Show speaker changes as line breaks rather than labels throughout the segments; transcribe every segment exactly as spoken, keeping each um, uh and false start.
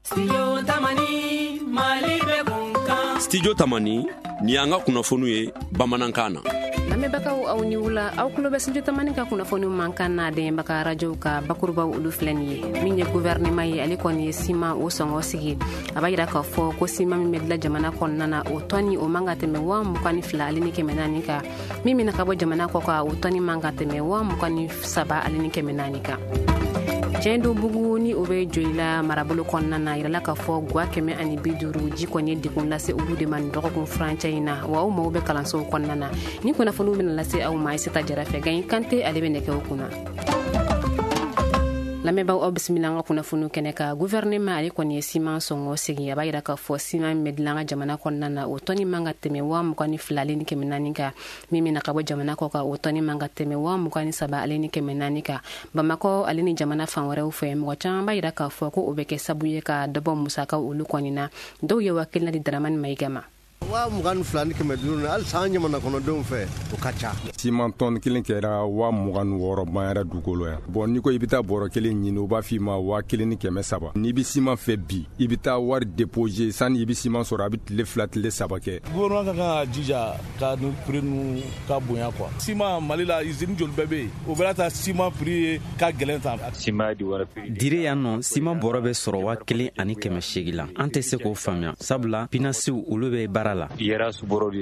Studio Tamani Malibe Kunkan.
Studio Tamani ni anga kunafonu ye Bamanankan na.
Lamɛnbagaw aw ni wula aw tulo bɛ Studio Tamani ka kunnafoni man kan na dɛmɛ ka radio ka bakurubaw olu filɛ nin ye min ye gouvernement ye ale kɔni ye ciment o sɔngɔ sigi a b'a yira k'a fɔ ko ciment min bɛ dilan jamana kɔnɔna na o tɔni o man ka tɛmɛ wa mugan ni fila ale ni kɛmɛ naani kan min bɛna ka bɔ jamana kɔ kan o tɔni man ka tɛmɛ wa mugan ni saba ale ni kɛmɛ naani kan. Jendo bugu ni o bɛ joyila marabolo kɔnɔna na yirala k'a fɔ gwa kɛmɛ ani bi duuru ji kɔni ye degun lase olu de ma nin dɔgɔkun furancɛ in na wa aw mago bɛ kalansow kɔnɔna na ni kunnafoniw bɛna lase aw ma Aissata Jara fɛ Gaye Kante ale bɛ nɛgɛw kunna. Lamɛnbagaw aw bisimila an ka kunnafoniw kɛnɛ ka gouvernement ale kɔni ye ciment sɔngɔ sigi a b'a yira k'a fɔ ciment min bɛ dilan an ka jamana kɔnɔna na o tɔni man ka tɛmɛ wa mugan ni fila ale ni kɛmɛ naani kan min bɛna ka bɔ jamana kɔ kan o tɔni man ka tɛmɛ wa mugan ni saba ale ni kɛmɛ naani kan Bamakɔ ale ni jamana fan wɛrɛw fɛ mɔgɔ caman b'a yira k'a fɔ ko o bɛ kɛ sabu ye ka dɔbɔ musakaw olu kɔni na dɔw ye wakilina di Daramani Mayiga ma.
Wa mugan fila ni kɛmɛ duuru hali san jamana kɔnɔdenw fɛ o ka ca.
Ciment tonne kelen kɛra wa mugan wɔɔrɔ ban yɛrɛ dugukolo yan. Bon n'i ko i bɛ taa bɔrɔ kelen ɲini u b'a f'i ma wa kelen ni kɛmɛ saba. N'i bɛ ciment fɛ bi i bɛ taa wari déposer sani i bɛ ciment sɔrɔ a bɛ tile fila tile saba kɛ.
Gouvernement ka kan ka jija ka ni prix nu ka bonya quoi. Ciment Mali la usine joli bɛɛ bɛ yen o bɛna taa ciment prix ka gɛlɛn tan.
Ciment di wara prix. Dire yan nɔ ciment bɔrɔ bɛ sɔrɔ wa kelen ani kɛmɛ seegin la. An tɛ se k'o faamuya sabula pinasiw olu bɛ baara la. Yɛrɛ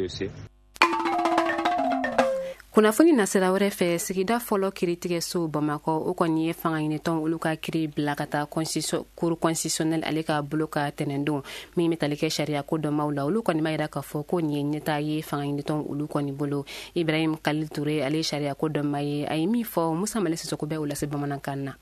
kunnafoni nasira wɛrɛ fɛ sigida fɔlɔ kiritigɛ so Bamakɔ o kɔni ye fanga ɲinitɔn olu ka kiri bila ka taa cour constitutionnel ale ka bolo ka tɛnɛndon min bɛ tali kɛ sariya ko dɔnbaw la olu kɔni b'a yira k'a fɔ ko nin ye ɲɛta ye fanga ɲinitɔn olu kɔni bolo. Ibrahim Khalil Touré ale ye sariya ko dɔnba ye a ye min fɔ Musa Male Sisoko bɛ o lase Bamanankan na.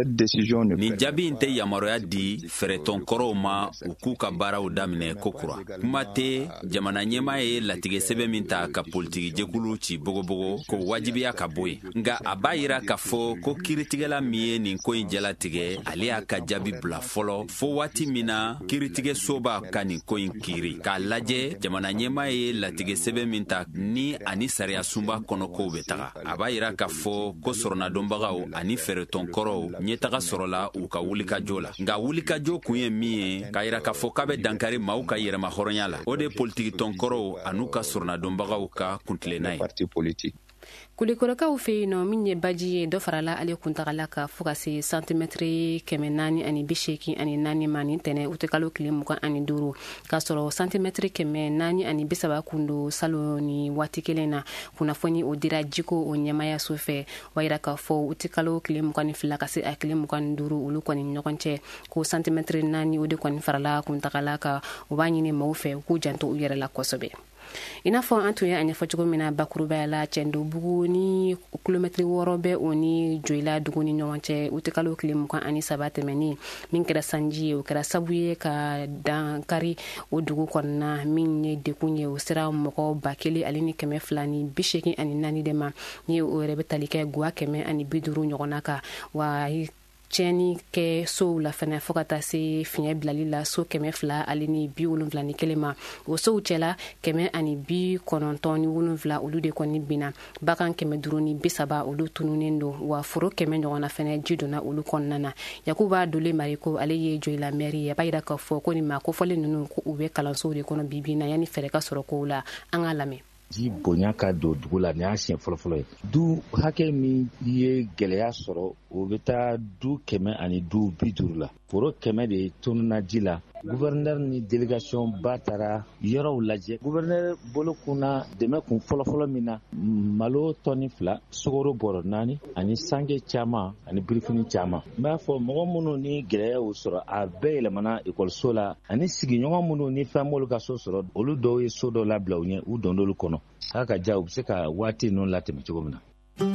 Ni jaabi in tɛ yamaruya di fɛrɛtɔn kɔrɔw ma u k'u ka baaraw daminɛ ko kura. Kuma tɛ jamana ɲɛmaa ye latigɛ sɛbɛn min ta ka politiki jɛkulu ci bogobogo ko wajibiya ka bɔ yen. Nga a b'a yira k'a fɔ ko kiritigɛla min ye nin ko in jalatigɛ ale y'a ka jaabi bila fɔlɔ fo waati min na kiritigɛ soba ka nin ko in kiri. K'a lajɛ jamana ɲɛmaa ye latigɛ sɛbɛn min ta ni ani sariya sunba kɔnɔ kow bɛ taga. A b'a yira k'a fɔ ko sɔrɔnadɔnbagaw ani fɛrɛtɔn kɔrɔw ɲɛtaga sɔrɔla u ka wulikajɔ la. Nga wulikajɔ kun ye min ye k'a yira k'a fɔ k'a bɛ dankari maaw ka yɛrɛma hɔrɔnya la. O de politiki tɔnkɔrɔw an'u ka sɔrɔnadɔnbagaw ka kuntilenna ye.
Kulikorokaw fɛ yen nɔ min ye baji ye dɔ farala ale kuntagala ka fo ka se santimɛtiri kɛmɛ naani ani bi seegin ani naani ma nin tɛnɛ u tɛ kalo tile mugan ani duuru k'a sɔrɔ santimɛtiri kɛmɛ naani ani bi saba kun don salon ni waati kelen na kunnafoni o dira jiko o ɲɛmayaso fɛ wa yira k'a fɔ u tɛ kalo tile mugan ni fila ka se a tile mugan ni duuru olu kɔni ɲɔgɔn cɛ ko santimɛtiri naani o de kɔni farala kuntagala ka u b'a ɲini maaw fɛ u k'u janto u yɛrɛ la kosɛbɛ. I n'a fɔ an tun ye a ɲɛfɔ cogo min na bakurubaya la Cɛndobugu ni kilomɛtiri wɔɔrɔ bɛ o ni Joyila dugu ni ɲɔgɔn cɛ u tɛ kalo tile mugan ani saba tɛmɛni min kɛra sanji ye o kɛra sabu ye ka dankari o dugu kɔnɔna min ye dekun ye o sera mɔgɔ ba kelen ale ni kɛmɛ fila ni bi seegin ani naani de ma ni o yɛrɛ bɛ tali kɛ guwa kɛmɛ ani bi duuru ɲɔgɔnna kan wa tiɲɛni kɛ sow la fɛnɛ fo ka taa se fiɲɛ bilali la so kɛmɛ fila ale ni bi wolonfila ni kelen ma o sow cɛla kɛmɛ ani bi kɔnɔntɔn ni wolonfila olu de kɔni binna bagan kɛmɛ duuru ni bi saba olu tununen don wa foro kɛmɛ ɲɔgɔnna fɛnɛ ji donna olu kɔnɔna na. Yakuba Dole Mariko ale ye Joyila maire ye a b'a yira k'a fɔ ko nin ma kofɔlen ninnu ko u bɛ kalansow de kɔnɔ bi bi na yanni fɛɛrɛ ka sɔrɔ kow la an ka lamɛn.
Ji bonya ka don dugu la ni y'a siɲɛ fɔlɔfɔlɔ ye. Du hakɛ min ye gɛlɛya sɔrɔ o bɛ taa du kɛmɛ ani du bi duuru la. Foro kɛmɛ de tununa ji la. Gouverneur ni délégation ba taara yɔrɔw lajɛ. Gouverneur bolo kunna dɛmɛ kun fɔlɔfɔlɔ min na malo tɔni fila sogoro bɔrɔ naani ani sange caman ani birifini caman. N b'a fɔ mɔgɔ minnu ni gɛlɛya y'u sɔrɔ a bɛɛ yɛlɛmana ekɔliso la ani sigiɲɔgɔn minnu ni fɛn m'olu ka so sɔrɔ olu dɔw ye so dɔ labila u ɲɛ u dondolu kɔnɔ. Haka ka ja u bɛ se ka waati ninnu latɛmɛ cogo min na.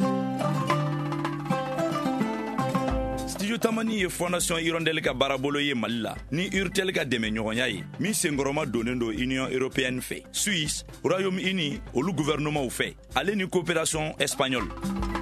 Studio Tamani ye Fondation Hirondelle ka baarabolo ye Mali la ni Urtel ka dɛmɛ ɲɔgɔnya ye min senkɔrɔma donnen don Union Européenne fɛ Suisse Royaume-Uni olu gouvernement fɛ ale ni coopération espagnole.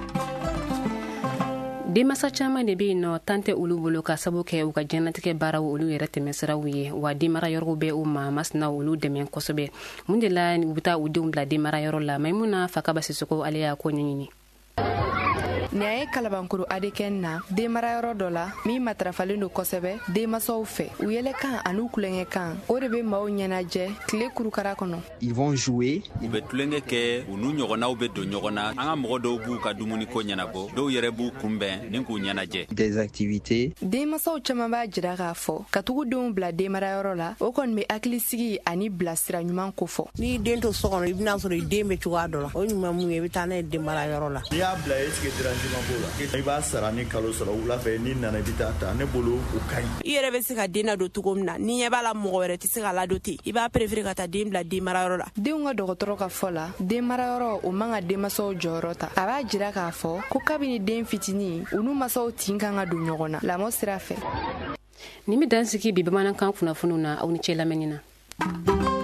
Denmasa caman de bɛ yen nɔ tan tɛ olu bolo ka sabu kɛ u ka diɲɛlatigɛ baaraw olu yɛrɛ tɛmɛsiraw ye wa denmarayɔrɔw bɛ u ma masina olu dɛmɛ kosɛbɛ mun de la u bɛ taa u denw bila denmarayɔrɔ la Maimuna Fakaba Sisoko ale y'a ko ɲɛɲini.
ni a ye kalabankuru adekɛn na denmarayɔrɔ dɔ la min matarafalen do kosɛbɛ denmasaw fɛ u yɛlɛ kan ani u kulonkɛ kan o de be maaw ɲɛnajɛ tile kurukara kɔnɔ.
Ils vont jouer. U be tulonkɛ kɛ u n'u ɲɔgɔnnaw be don ɲɔgɔn na. An ka mɔgɔ dɔw b'u ka dumuniko ɲɛnabɔ dɔw yɛrɛ b'u kunbɛn ni k'u ɲɛnajɛ. Des activités.
Denmasaw caman b'a jira k'a fɔ ka tugu denw bila denmarayɔrɔ la o kɔni be hakilisigi ani bilasira ɲuman ko fɔ.
Ni den to so kɔnɔ i bɛna sɔrɔ i den bɛ cogoya dɔ la o ɲuman mun ye i bɛ taa n'a ye denmarayɔrɔ la.
N'i y'a bila est-ce que dérangement b'o la i b'a sara ni kalo sɔrɔ wula fɛ n'i nana i bɛ taa ta ne bolo o ka ɲi.
I yɛrɛ bɛ se ka den ladon cogo min na ni ɲɛ b'a la mɔgɔ wɛrɛ tɛ se ka ladon ten i b'a préférer ka taa den bila denmarayɔrɔ la.
Denw ka dɔgɔtɔrɔ ka fɔ la denmarayɔrɔ o man ka denmasaw jɔyɔrɔ ta a b'a jira k'a fɔ ko kabini den fitinin u n'u masaw tin kan ka don ɲɔgɔn na lamɔ sira fɛ.
Ni mi dansigi bi bamanankan kunnafoniw na aw ni cɛ lamɛnni na.